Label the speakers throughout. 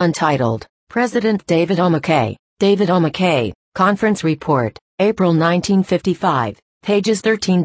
Speaker 1: Untitled, President David O. McKay. David O. McKay, Conference Report, April 1955, pages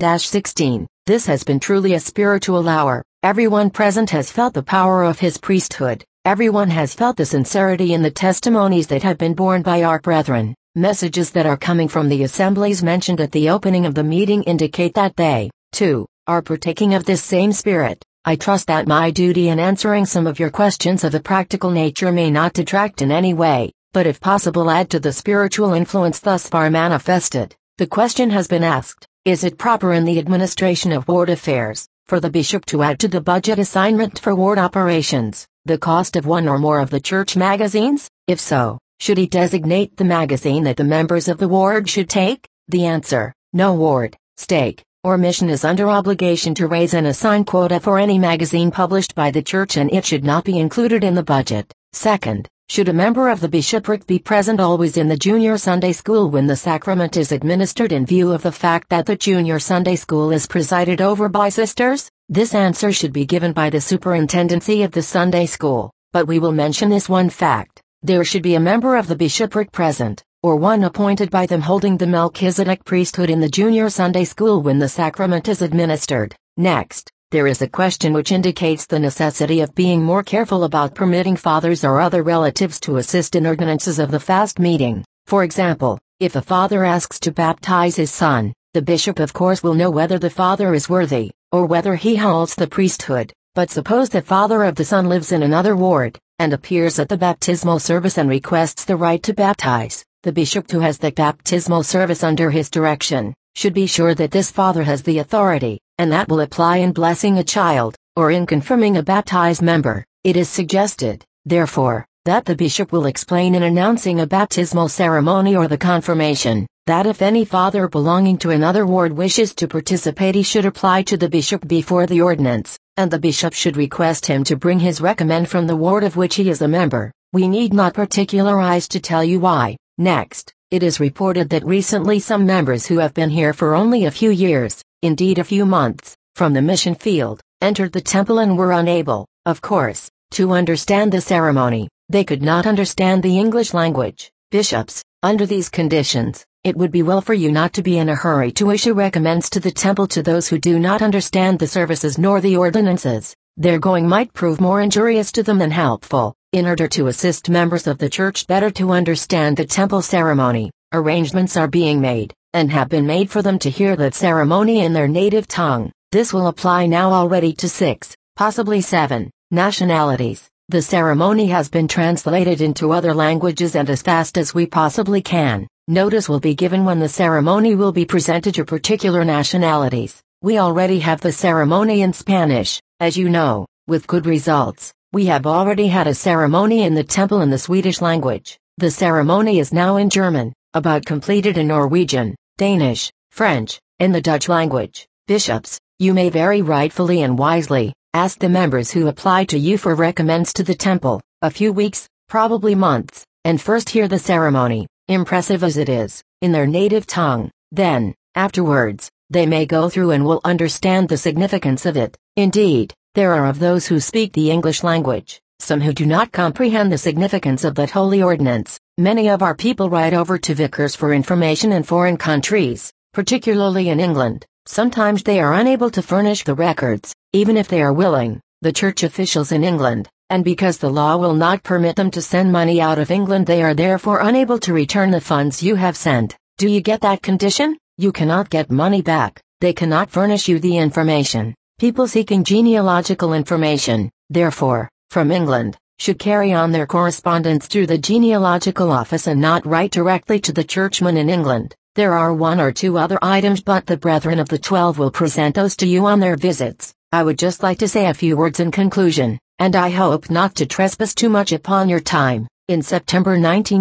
Speaker 1: 13-16. This has been truly a spiritual hour. Everyone present has felt the power of his priesthood. Everyone has felt the sincerity in the testimonies that have been borne by our brethren. Messages that are coming from the assemblies mentioned at the opening of the meeting indicate that they, too, are partaking of this same spirit. I trust that my duty in answering some of your questions of a practical nature may not detract in any way, but if possible add to the spiritual influence thus far manifested. The question has been asked, is it proper in the administration of ward affairs, for the bishop to add to the budget assignment for ward operations, the cost of one or more of the church magazines? If so, should he designate the magazine that the members of the ward should take? The answer, no ward, stake, or mission is under obligation to raise and assign quota for any magazine published by the church, and it should not be included in the budget. Second, should a member of the bishopric be present always in the junior Sunday school when the sacrament is administered in view of the fact that the junior Sunday school is presided over by sisters? This answer should be given by the superintendency of the Sunday school, but we will mention this one fact. There should be a member of the bishopric present, or one appointed by them holding the Melchizedek priesthood in the junior Sunday school when the sacrament is administered. Next, there is a question which indicates the necessity of being more careful about permitting fathers or other relatives to assist in ordinances of the fast meeting. For example, if a father asks to baptize his son, the bishop of course will know whether the father is worthy, or whether he holds the priesthood. But suppose the father of the son lives in another ward, and appears at the baptismal service and requests the right to baptize. The bishop who has the baptismal service under his direction, should be sure that this father has the authority, and that will apply in blessing a child, or in confirming a baptized member. It is suggested, therefore, that the bishop will explain in announcing a baptismal ceremony or the confirmation, that if any father belonging to another ward wishes to participate he should apply to the bishop before the ordinance, and the bishop should request him to bring his recommend from the ward of which he is a member. We need not particularize to tell you why. Next, it is reported that recently some members who have been here for only a few years, indeed a few months, from the mission field, entered the temple and were unable, of course, to understand the ceremony. They could not understand the English language. Bishops, under these conditions, it would be well for you not to be in a hurry to issue recommends to the temple to those who do not understand the services nor the ordinances. Their going might prove more injurious to them than helpful. In order to assist members of the church better to understand the temple ceremony, arrangements are being made, and have been made for them to hear that ceremony in their native tongue. This will apply now already to 6, possibly 7, nationalities. The ceremony has been translated into other languages, and as fast as we possibly can, notice will be given when the ceremony will be presented to particular nationalities. We already have the ceremony in Spanish, as you know, with good results. We have already had a ceremony in the temple in the Swedish language. The ceremony is now in German, about completed in Norwegian, Danish, French, in the Dutch language. Bishops, you may very rightfully and wisely ask the members who apply to you for recommends to the temple, a few weeks, probably months, and first hear the ceremony, impressive as it is, in their native tongue. Then, afterwards, they may go through and will understand the significance of it. Indeed, there are of those who speak the English language, some who do not comprehend the significance of that holy ordinance. Many of our people write over to vicars for information in foreign countries, particularly in England. Sometimes they are unable to furnish the records, even if they are willing, the church officials in England, and because the law will not permit them to send money out of England, they are therefore unable to return the funds you have sent. Do you get that condition? You cannot get money back. They cannot furnish you the information. People seeking genealogical information, therefore, from England, should carry on their correspondence through the genealogical office and not write directly to the churchman in England. There are 1 or 2 other items, but the brethren of the 12 will present those to you on their visits. I would just like to say a few words in conclusion, and I hope not to trespass too much upon your time. In September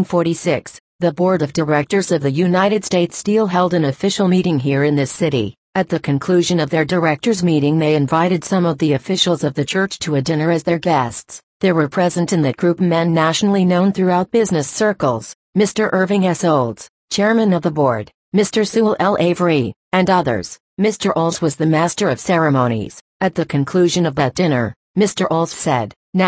Speaker 1: 1946, the Board of Directors of the United States Steel held an official meeting here in this city. At the conclusion of their directors' meeting, they invited some of the officials of the church to a dinner as their guests. There were present in that group men nationally known throughout business circles, Mr. Irving S. Olds, chairman of the board, Mr. Sewell L. Avery, and others. Mr. Olds was the master of ceremonies. At the conclusion of that dinner, Mr. Olds said, "Now,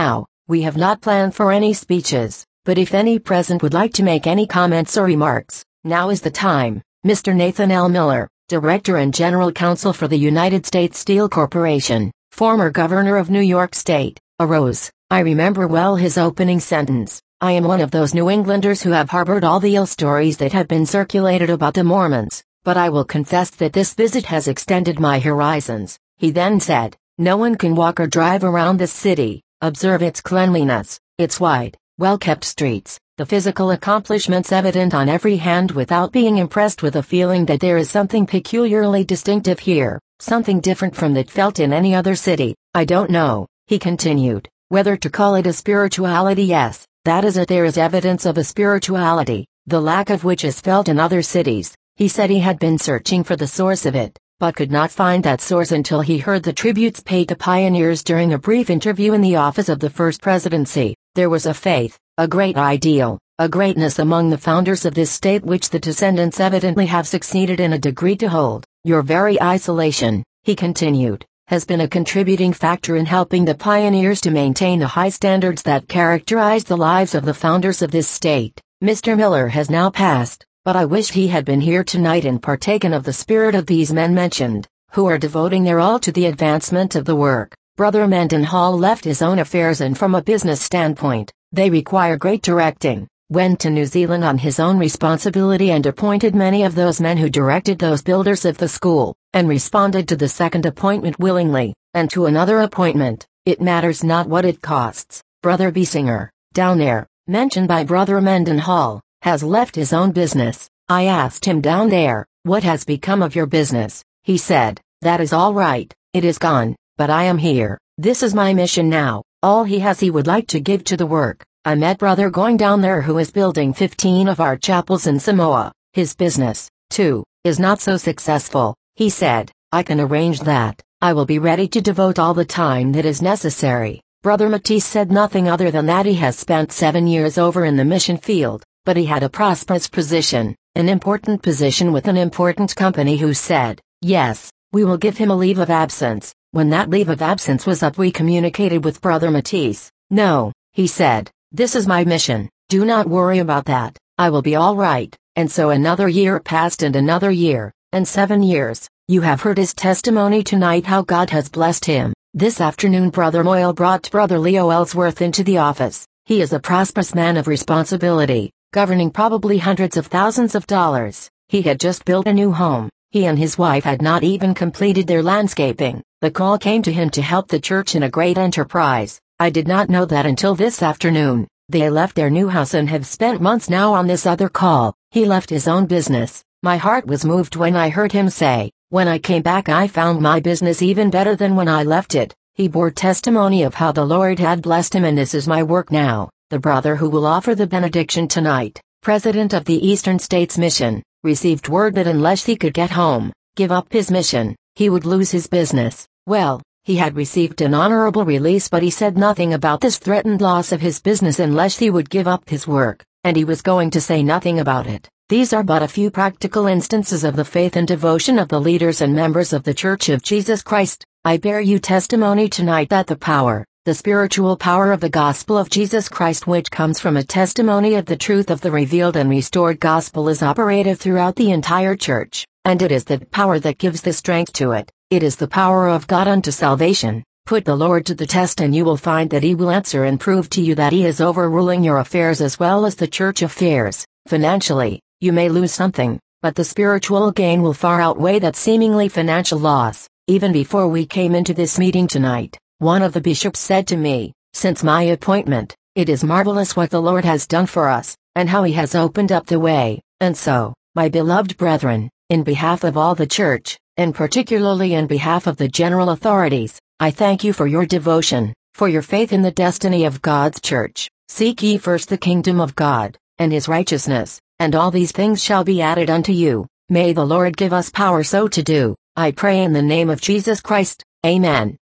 Speaker 1: We have not planned for any speeches, but if any present would like to make any comments or remarks, now is the time. Mr. Nathan L. Miller, Director and General Counsel for the United States Steel Corporation, former Governor of New York State, arose. I remember well his opening sentence. I am one of those New Englanders who have harbored all the ill stories that have been circulated about the Mormons, but I will confess that this visit has extended my horizons. He then said, no one can walk or drive around this city, observe its cleanliness, its wide, well-kept streets, the physical accomplishments evident on every hand without being impressed with a feeling that there is something peculiarly distinctive here, something different from that felt in any other city. I don't know, he continued, whether to call it a spirituality. Yes, that is it. There is evidence of a spirituality, the lack of which is felt in other cities. He said he had been searching for the source of it, but could not find that source until he heard the tributes paid to pioneers during a brief interview in the office of the First Presidency. There was a faith, a great ideal, a greatness among the founders of this state which the descendants evidently have succeeded in a degree to hold. Your very isolation, he continued, has been a contributing factor in helping the pioneers to maintain the high standards that characterized the lives of the founders of this state. Mr. Miller has now passed, but I wish he had been here tonight and partaken of the spirit of these men mentioned, who are devoting their all to the advancement of the work. Brother Mendenhall left his own affairs and from a business standpoint, they require great directing, went to New Zealand on his own responsibility and appointed many of those men who directed those builders of the school, and responded to the second appointment willingly, and to another appointment, it matters not what it costs. Brother Biesinger, down there, mentioned by Brother Mendenhall, has left his own business. I asked him down there, what has become of your business? He said, that is all right, it is gone, but I am here. This is my mission now. All he has he would like to give to the work. I met Brother going down there who is building 15 of our chapels in Samoa. His business, too, is not so successful. He said, I can arrange that. I will be ready to devote all the time that is necessary. Brother Matisse said nothing other than that he has spent 7 years over in the mission field, but he had a prosperous position, an important position with an important company who said, yes, we will give him a leave of absence. When that leave of absence was up, we communicated with Brother Matisse. No, he said, this is my mission. Do not worry about that. I will be all right. And so another year passed and another year, and 7 years. You have heard his testimony tonight how God has blessed him. This afternoon Brother Moyle brought Brother Leo Ellsworth into the office. He is a prosperous man of responsibility, governing probably hundreds of thousands of dollars. He had just built a new home. He and his wife had not even completed their landscaping. The call came to him to help the church in a great enterprise. I did not know that until this afternoon. They left their new house and have spent months now on this other call. He left his own business. My heart was moved when I heard him say, when I came back I found my business even better than when I left it. He bore testimony of how the Lord had blessed him, and this is my work now. The brother who will offer the benediction tonight, president of the Eastern States Mission, received word that unless he could get home, give up his mission, he would lose his business. Well, he had received an honorable release, but he said nothing about this threatened loss of his business unless he would give up his work, and he was going to say nothing about it. These are but a few practical instances of the faith and devotion of the leaders and members of the Church of Jesus Christ. I bear you testimony tonight that the power, the spiritual power of the gospel of Jesus Christ, which comes from a testimony of the truth of the revealed and restored gospel, is operative throughout the entire church, and it is that power that gives the strength to it. It is the power of God unto salvation. Put the Lord to the test and you will find that he will answer and prove to you that he is overruling your affairs as well as the church affairs. Financially, you may lose something, but the spiritual gain will far outweigh that seemingly financial loss. Even before we came into this meeting tonight, one of the bishops said to me, since my appointment, it is marvelous what the Lord has done for us, and how he has opened up the way. And so, my beloved brethren, in behalf of all the church, and particularly in behalf of the general authorities, I thank you for your devotion, for your faith in the destiny of God's church. Seek ye first the kingdom of God, and his righteousness, and all these things shall be added unto you. May the Lord give us power so to do. I pray in the name of Jesus Christ. Amen.